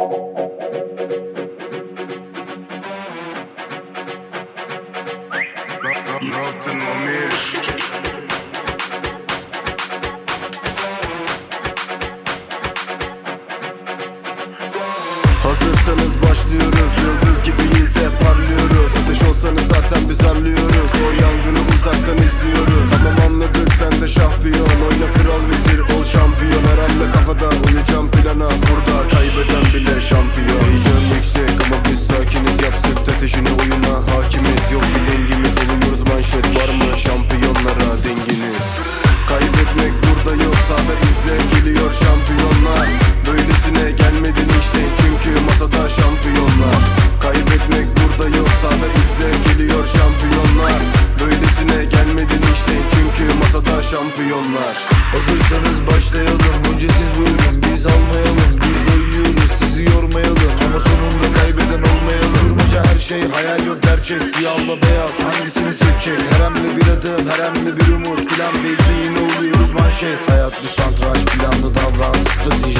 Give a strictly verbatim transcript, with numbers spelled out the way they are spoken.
Ne yaptın Amir? Hazırsanız başlıyoruz. Yıldız gibiyiz, hep parlıyoruz. Ateş olsanız zaten biz arlıyoruz. O yangını uzaktan izliyoruz. Tamam anladık, sen de şampiyon. Oyna kral vezir, ol şampiyon. Her hamle kafada, uyacağım plana. Burada kaybeden bile şampiyon. Heyecan yüksek ama biz sakiniz. Yap sırt ateşini, oyuna hakimiz. Yok bir dengimiz, oluyoruz manşet. Var mı şampiyonlara denginiz? Kaybetmek burada yok, sahada izle, geliyor şampiyonlar. Böylesine gelmedin işte, çünkü masada şampiyonlar. Kaybetmek burada yok, sahada izle, geliyor şampiyonlar. Böylesine gelmedin işte, çünkü masada şampiyonlar. Hazırsanız başlayalım, önce siz buyurun, biz almayalım. Biz oynuyoruz, sizi yormayalım, ama sonunda kaybeden olmayalım. Durmaca her şey, hayal yok gerçek. Siyahla beyaz, hangisini seçecek? Her hamle bir adım, her hamle bir umut. Plan belli, yine oluyoruz manşet. Hayat bir satranç, planlı davran, strateji